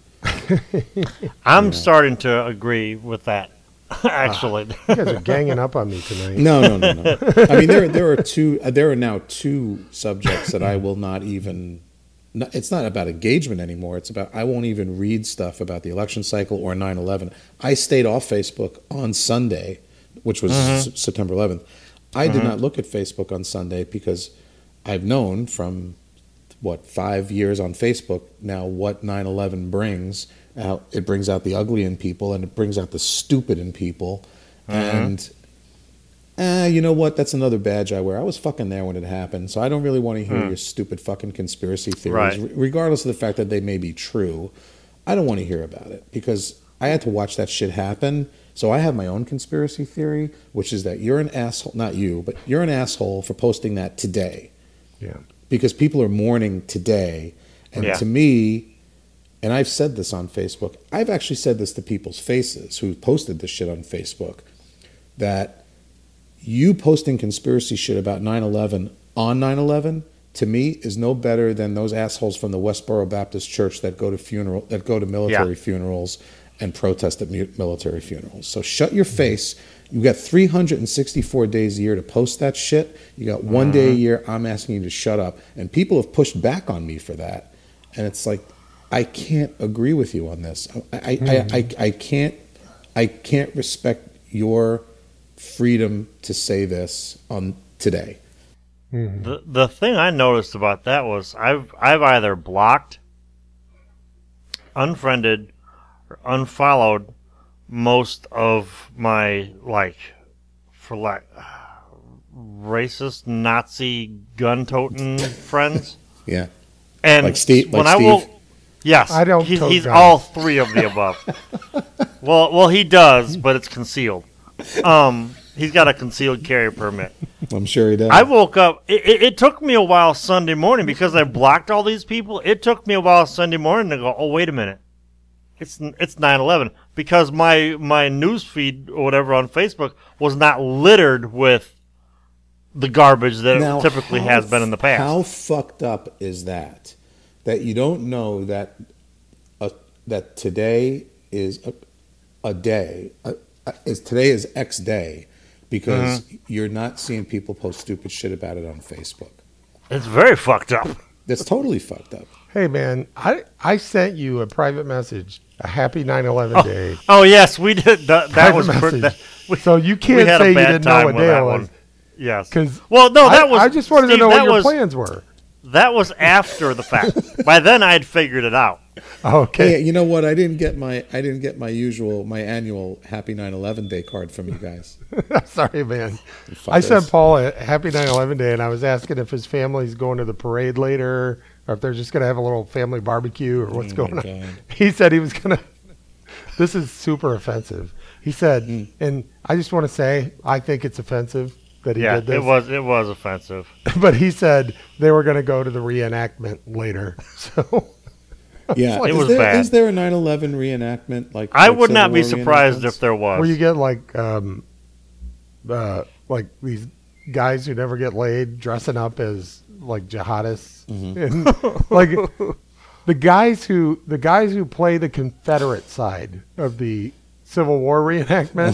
I'm starting to agree with that. Actually, You guys are ganging up on me tonight. No, no, no, no. I mean, there, there are two, uh, there are now two subjects that I will not even, no, it's not about engagement anymore. It's about, I won't even read stuff about the election cycle or nine eleven. I stayed off Facebook on Sunday, which was S- September eleventh. I did not look at Facebook on Sunday because I've known from, what, five years on Facebook now what nine eleven brings out. It brings out the ugly in people and it brings out the stupid in people. And eh, you know what? That's another badge I wear. I was fucking there when it happened, so I don't really want to hear your stupid fucking conspiracy theories, Right. re- regardless of the fact that they may be true. I don't want to hear about it because I had to watch that shit happen. So I have my own conspiracy theory, which is that you're an asshole, not you, but you're an asshole for posting that today. Yeah. Because people are mourning today. And Yeah. to me, and I've said this on Facebook, I've actually said this to people's faces who posted this shit on Facebook, that you posting conspiracy shit about nine eleven on nine eleven, to me, is no better than those assholes from the Westboro Baptist Church that go to funeral that go to military Yeah. funerals and protest at mu- military funerals. So shut your face. You got three hundred sixty-four days a year to post that shit. You got one day a year. I'm asking you to shut up. And people have pushed back on me for that. And it's like, I can't agree with you on this. I, I, I, I, I can't, I can't respect your freedom to say this on today. the the thing I noticed about that was I've I've either blocked, unfriended, or unfollowed most of my like, for like, racist Nazi gun toting friends. Yeah. And Like Steve- when like I will, Steve? yes, I don't He's, tote he's guns. all three of the above. well, well, he does, but it's concealed. Um, He's got a concealed carry permit. I'm sure he does. I woke up. It, it, it took me a while Sunday morning because I blocked all these people. It took me a while Sunday morning to go, oh, wait a minute. It's it's nine eleven because my, my news feed or whatever on Facebook was not littered with the garbage that Now, it typically how has been in the past. How fucked up is that? That you don't know that uh, that today is a, a day. Uh, is today is X day because mm-hmm. you're not seeing people post stupid shit about it on Facebook. It's very fucked up. That's totally fucked up. Hey man, I I sent you a private message. A happy nine eleven oh, day. Oh yes, we did. That, that was message. Per, that, we, so you can't say you didn't know what day it was. One. Yes. Because well, no, that I, was. I just wanted Steve, to know what your was, plans were. That was after the fact. By then, I had figured it out. Okay. Hey, you know what? I didn't get my I didn't get my usual my annual Happy nine eleven Day card from you guys. Sorry, man. I sent Paul a Happy nine eleven Day, and I was asking if his family's going to the parade later, or if they're just going to have a little family barbecue, or what's oh going on. God. He said he was going to. This is super offensive. He said, mm. and I just want to say, I think it's offensive that he yeah, did this. it was it was offensive. But he said they were going to go to the reenactment later. So yeah, it is was there, bad. Is there a nine eleven reenactment? Like I like would not be War surprised if there was. Where you get like, um, uh, like these guys who never get laid dressing up as like jihadists, mm-hmm. and like. The guys who the guys who play the Confederate side of the Civil War reenactment,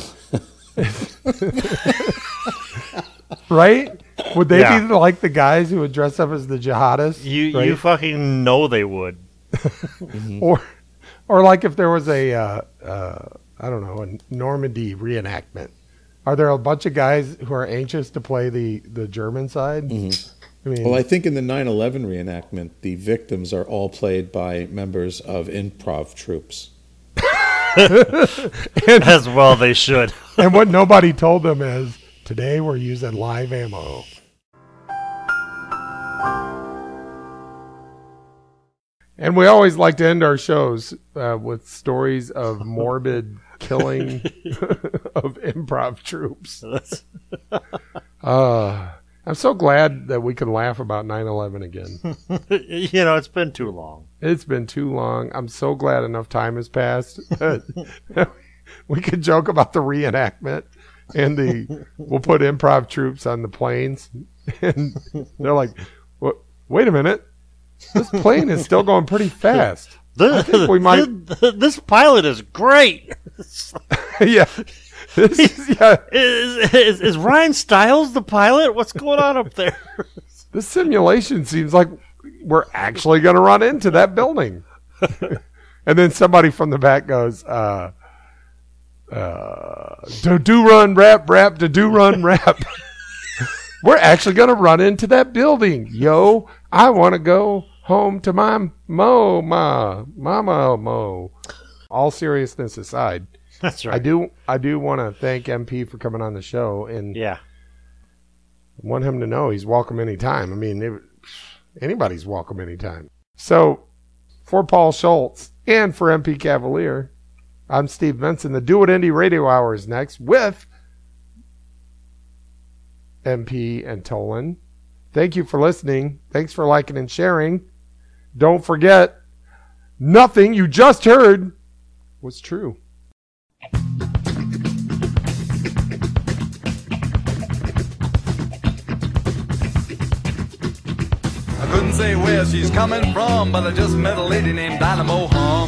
right? Would they yeah. be like the guys who would dress up as the jihadists? You right? you fucking know they would. mm-hmm. Or, or like if there was a uh, uh, I don't know a Normandy reenactment, are there a bunch of guys who are anxious to play the the German side? Mm-hmm. I mean, well, I think in the nine eleven reenactment, the victims are all played by members of improv troops. and, As well they should. And what nobody told them is, today we're using live ammo. And we always like to end our shows uh, with stories of morbid killing of improv troops. Uh I'm so glad that we can laugh about nine eleven again. You know, it's been too long. It's been too long. I'm so glad enough time has passed. We could joke about the reenactment and the we'll put improv troops on the planes. And they're like, wait a minute. This plane is still going pretty fast. The, I think we might. The, the, this pilot is great. Yeah. This is, yeah. Is, is, is Ryan Stiles the pilot? What's going on up there? This simulation seems like we're actually going to run into that building. And then somebody from the back goes, uh, uh, do, do run rap, rap, do, do run rap. We're actually going to run into that building. Yo, I want to go home to my mo, ma, mama, mo. All seriousness aside. That's right. I do I do want to thank M P for coming on the show, and yeah, want him to know he's welcome anytime. I mean, it, anybody's welcome anytime. So, for Paul Schultz and for M P Cavalier, I'm Steve Benson. The Do It Indie Radio Hour is next with M P and Tolan. Thank you for listening. Thanks for liking and sharing. Don't forget, nothing you just heard was true. I couldn't say where she's coming from, but I just met a lady named Dynamo Hum.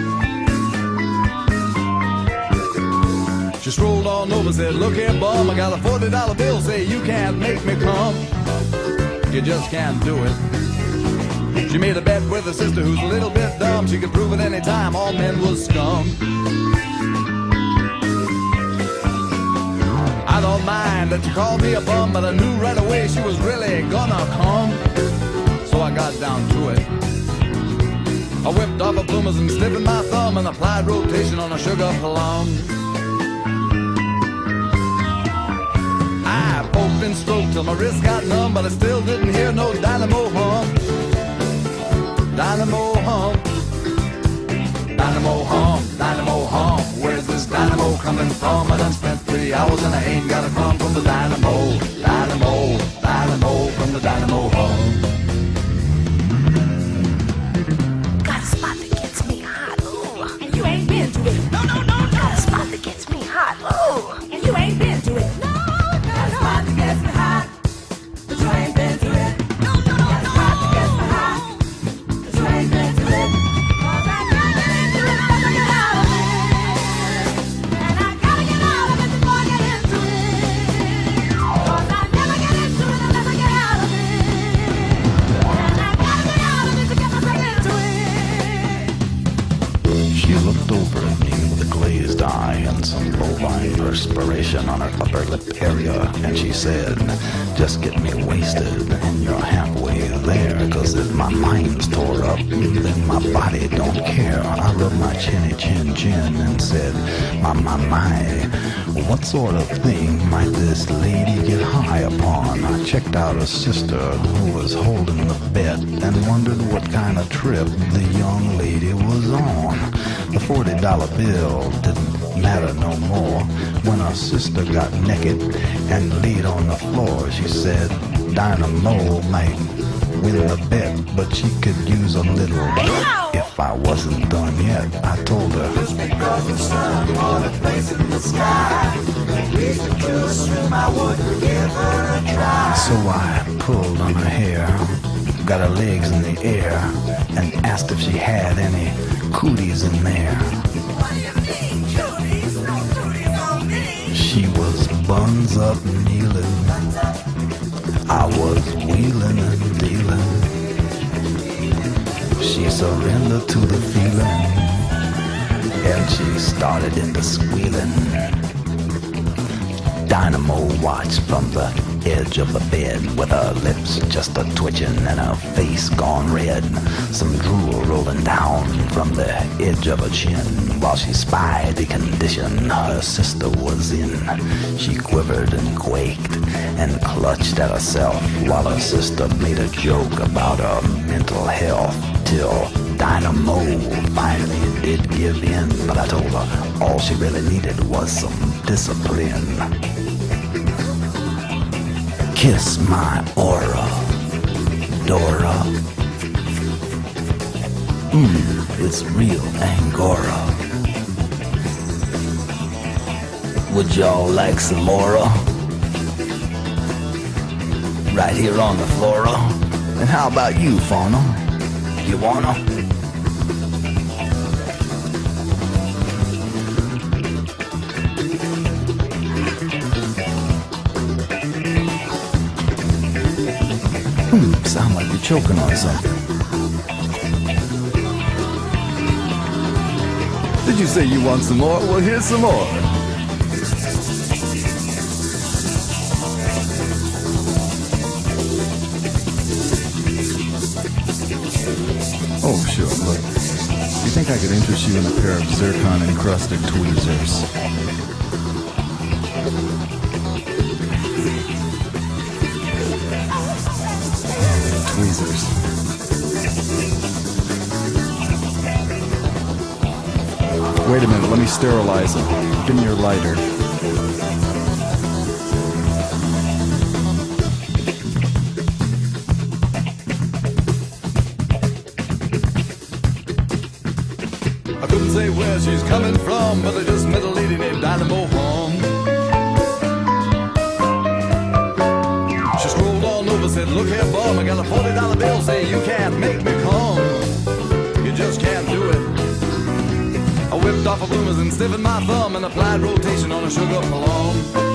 She strolled on over and said, look here, bum, I got a forty dollar bill, say you can't make me come. You just can't do it. She made a bet with her sister who's a little bit dumb. She could prove at any time all men was scum. I don't mind that you called me a bum, but I knew right away she was really gonna come. So I got down to it. I whipped off her bloomers and slipped in my thumb and applied rotation on a sugar plum. I poked and stroked till my wrist got numb, but I still didn't hear no dynamo hum. Dynamo hum. Dynamo hum. Dynamo hum. Where's this dynamo dynamo coming from? I done spent three hours and I ain't got a crumb from the dynamo, dynamo, dynamo from the dynamo home. Got a spot that gets me hot, ooh, and you ain't been to it. No, no, no, no. Got a spot that gets me hot, ooh, and you ain't been to it. No, no, got a spot that gets me hot, but you ain't been to it. No, no, no, got a spot that gets me hot, but you ain't been to it. 'Cause I gotta get into it, I gotta get out of it, and I gotta get out of it before I get into it. 'Cause I never get into it unless I get out of it, and I gotta get out of it to get myself into it. She looked over at me with a glazed eye and some bovine perspiration on her upper lip area, and she said, just get me wasted and you're halfway there, 'cause if my mind's tore up, then my body don't care. I rubbed my chinny chin chin and said, my, my, my, what sort of thing might this lady get high upon? I checked out a sister who was holding the bed and wondered what kind of trip the young lady was on. The forty dollar bill didn't matter no more when her sister got naked and laid on the floor. She said Dynamo might win the bet, but she could use a little. If I wasn't done yet, I told her, so I pulled on her hair, got her legs in the air, and asked if she had any cooties in there. She was buns up kneeling, I was wheeling and dealing. She surrendered to the feeling, and she started into squealing. Dynamo watched from the edge of the bed with her lips just a twitching and her face gone red, some drool rolling down from the edge of her chin while she spied the condition her sister was in. She quivered and quaked and clutched at herself while her sister made a joke about her mental health, till Dynamo finally did give in. But I told her all she really needed was some discipline. Kiss my aura, Dora. Mmm, it's real Angora. Would y'all like some more? Right here on the flora. And how about you, Fauna? You wanna? Hmm, sound like you're choking on something. Did you say you want some more? Well, here's some more. Oh, sure, look. You think I could interest you in a pair of zircon-encrusted tweezers? Tweezers. Wait a minute, let me sterilize them. Give me your lighter. I couldn't say where she's coming from, but I just met a lady named Dynamo home. She strolled on over, said, look here, bum, I got a forty dollar bill, say you can't make me come. You just can't do it. I whipped off her bloomers and stiffened my thumb and applied rotation on a sugar plum.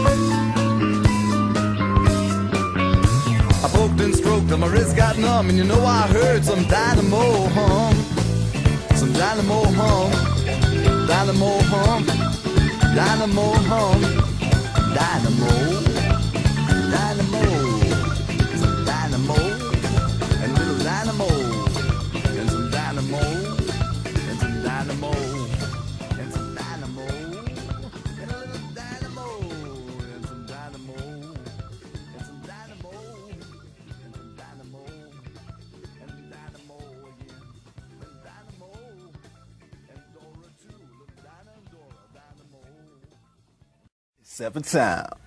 I poked and stroked till my wrist got numb, and you know I heard some dynamo hum. Some dynamo hum. Dynamo hum. Dynamo hum. Dynamo. Dynamo. Some dynamo. And a little dynamo. And some dynamo. And some dynamo. And some dynamo. And a little dynamo. And some dynamo. And some dynamo. And some dynamo. And some dynamo again. And dynamo. And Dora too. Look, Dinah and Dora. Dynamo. Seven time.